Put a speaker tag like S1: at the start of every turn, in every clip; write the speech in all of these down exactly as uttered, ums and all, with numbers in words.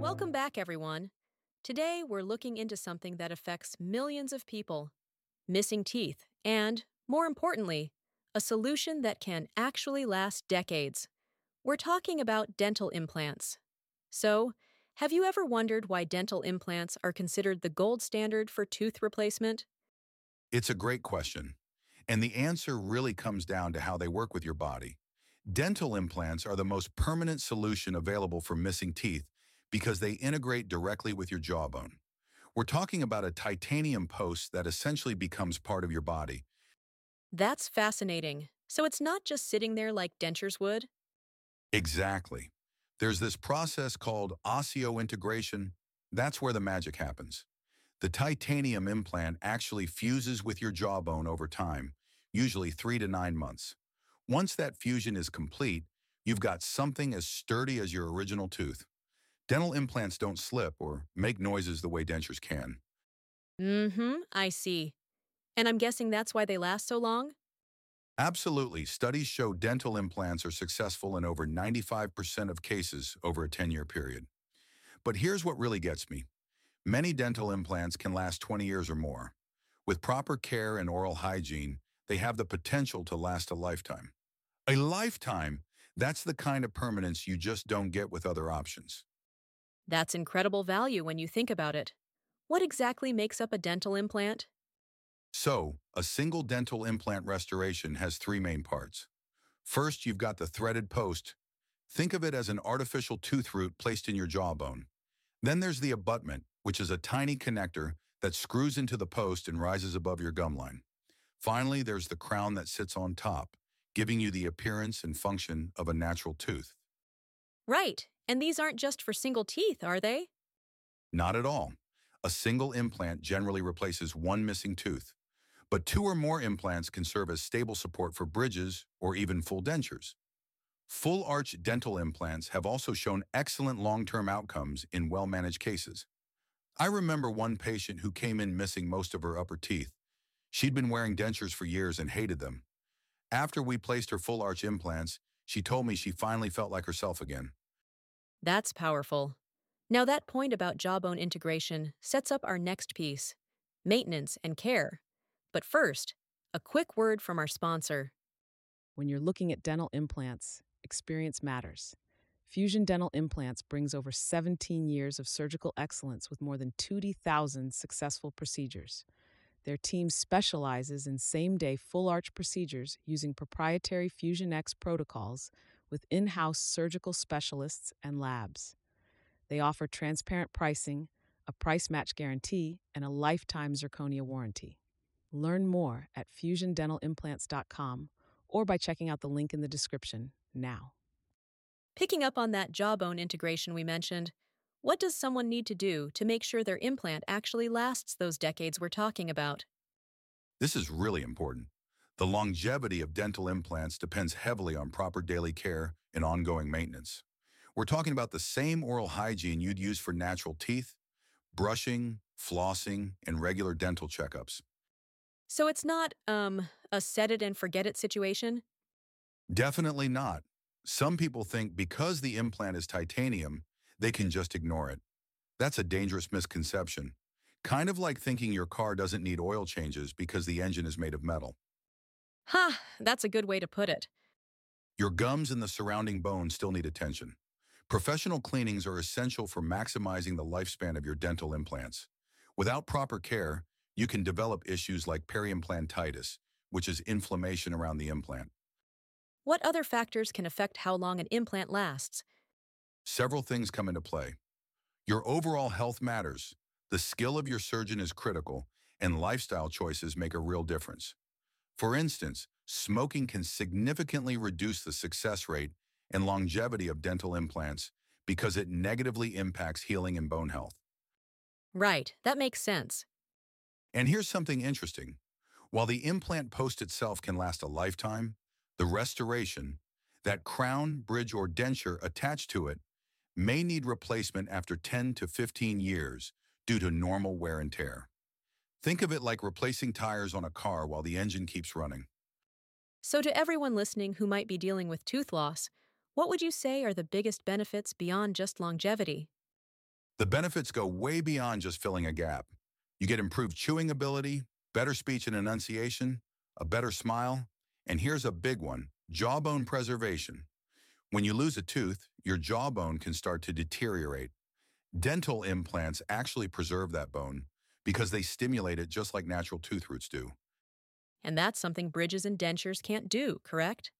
S1: Welcome back, everyone. Today, we're looking into something that affects millions of people: missing teeth, and, more importantly, a solution that can actually last decades. We're talking about dental implants. So, have you ever wondered why dental implants are considered the gold standard for tooth replacement?
S2: It's a great question, and the answer really comes down to how they work with your body. Dental implants are the most permanent solution available for missing teeth because they integrate directly with your jawbone. We're talking about a titanium post that essentially becomes part of your body.
S1: That's fascinating. So, it's not just sitting there like dentures would?
S2: Exactly. There's this process called osseointegration. That's where the magic happens. The titanium implant actually fuses with your jawbone over time, usually three to nine months. Once that fusion is complete, you've got something as sturdy as your original tooth. Dental implants don't slip or make noises the way dentures can.
S1: Mm hmm, I see. And I'm guessing that's why they last so long?
S2: Absolutely, studies show dental implants are successful in over ninety-five percent of cases over a ten-year period. But here's what really gets me. Many dental implants can last twenty years or more. With proper care and oral hygiene, they have the potential to last a lifetime. A lifetime! That's the kind of permanence you just don't get with other options.
S1: That's incredible value when you think about it. What exactly makes up a dental implant?
S2: So, a single dental implant restoration has three main parts. First, you've got the threaded post. Think of it as an artificial tooth root placed in your jawbone. Then there's the abutment, which is a tiny connector that screws into the post and rises above your gum line. Finally, there's the crown that sits on top, giving you the appearance and function of a natural tooth.
S1: Right. And these aren't just for single teeth, are they?
S2: Not at all. A single implant generally replaces one missing tooth, but two or more implants can serve as stable support for bridges or even full dentures. Full arch dental implants have also shown excellent long-term outcomes in well-managed cases. I remember one patient who came in missing most of her upper teeth. She'd been wearing dentures for years and hated them. After we placed her full arch implants, she told me she finally felt like herself again.
S1: That's powerful. Now, that point about jawbone integration sets up our next piece: maintenance and care. But first, a quick word from our sponsor.
S3: When you're looking at dental implants, experience matters. Fusion Dental Implants brings over seventeen years of surgical excellence with more than twenty thousand successful procedures. Their team specializes in same-day full-arch procedures using proprietary Fusion X protocols with in-house surgical specialists and labs. They offer transparent pricing, a price match guarantee, and a lifetime zirconia warranty. Learn more at fusion dental implants dot com or by checking out the link in the description now.
S1: Picking up on that jawbone integration we mentioned, what does someone need to do to make sure their implant actually lasts those decades we're talking about?
S2: This is really important. The longevity of dental implants depends heavily on proper daily care and ongoing maintenance. We're talking about the same oral hygiene you'd use for natural teeth, brushing, flossing, and regular dental checkups.
S1: So it's not, um, a set it and forget it situation?
S2: Definitely not. Some people think because the implant is titanium, they can just ignore it. That's a dangerous misconception. Kind of like thinking your car doesn't need oil changes because the engine is made of metal.
S1: Ha, that's a good way to put it.
S2: Your gums and the surrounding bones still need attention. Professional cleanings are essential for maximizing the lifespan of your dental implants. Without proper care, you can develop issues like periimplantitis, which is inflammation around the implant.
S1: What other factors can affect how long an implant lasts?
S2: Several things come into play. Your overall health matters, the skill of your surgeon is critical, and lifestyle choices make a real difference. For instance, smoking can significantly reduce the success rate and longevity of dental implants because it negatively impacts healing and bone health.
S1: Right, that makes sense.
S2: And here's something interesting. While the implant post itself can last a lifetime, the restoration, that crown, bridge, or denture attached to it, may need replacement after ten to fifteen years due to normal wear and tear. Think of it like replacing tires on a car while the engine keeps running.
S1: So, to everyone listening who might be dealing with tooth loss, what would you say are the biggest benefits beyond just longevity?
S2: The benefits go way beyond just filling a gap. You get improved chewing ability, better speech and enunciation, a better smile, and here's a big one, jawbone preservation. When you lose a tooth, your jawbone can start to deteriorate. Dental implants actually preserve that bone because they stimulate it just like natural tooth roots do.
S1: And that's something bridges and dentures can't do, correct?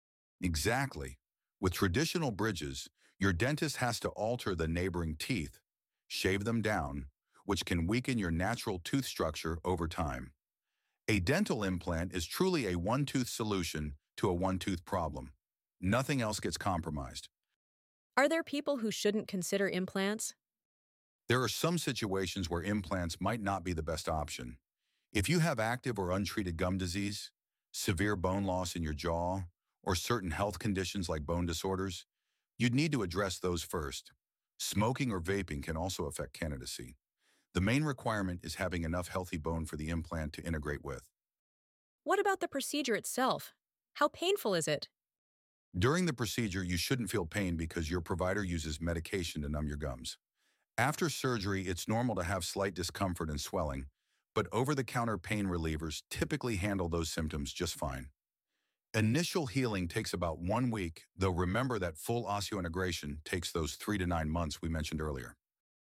S2: Exactly. With traditional bridges, your dentist has to alter the neighboring teeth, shave them down, which can weaken your natural tooth structure over time. A dental implant is truly a one-tooth solution to a one-tooth problem. Nothing else gets compromised.
S1: Are there people who shouldn't consider implants?
S2: There are some situations where implants might not be the best option. If you have active or untreated gum disease, severe bone loss in your jaw, or certain health conditions like bone disorders, you'd need to address those first. Smoking or vaping can also affect candidacy. The main requirement is having enough healthy bone for the implant to integrate with.
S1: What about the procedure itself? How painful is it?
S2: During the procedure, you shouldn't feel pain because your provider uses medication to numb your gums. After surgery, it's normal to have slight discomfort and swelling, but over-the-counter pain relievers typically handle those symptoms just fine. Initial healing takes about one week, though remember that full osseointegration takes those three to nine months we mentioned earlier.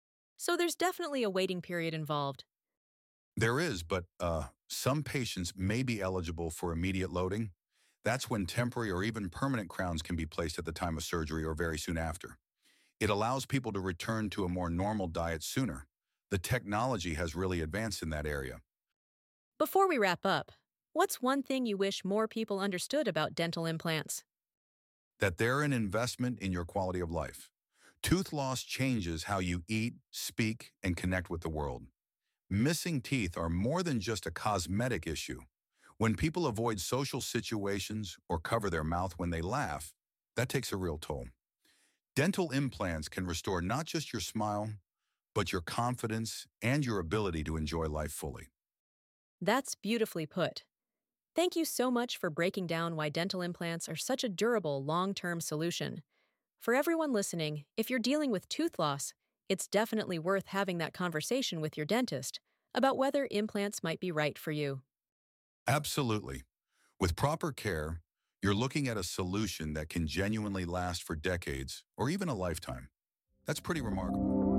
S1: So there's definitely a waiting period involved.
S2: There is, but uh, some patients may be eligible for immediate loading. That's when temporary or even permanent crowns can be placed at the time of surgery or very soon after. It allows people to return to a more normal diet sooner. The technology has really advanced in that area.
S1: Before we wrap up, what's one thing you wish more people understood about dental implants?
S2: That they're an investment in your quality of life. Tooth loss changes how you eat, speak, and connect with the world. Missing teeth are more than just a cosmetic issue. When people avoid social situations or cover their mouth when they laugh, that takes a real toll. Dental implants can restore not just your smile, but your confidence and your ability to enjoy life fully.
S1: That's beautifully put. Thank you so much for breaking down why dental implants are such a durable, long-term solution. For everyone listening, if you're dealing with tooth loss, it's definitely worth having that conversation with your dentist about whether implants might be right for you.
S2: Absolutely. With proper care, you're looking at a solution that can genuinely last for decades or even a lifetime. That's pretty remarkable.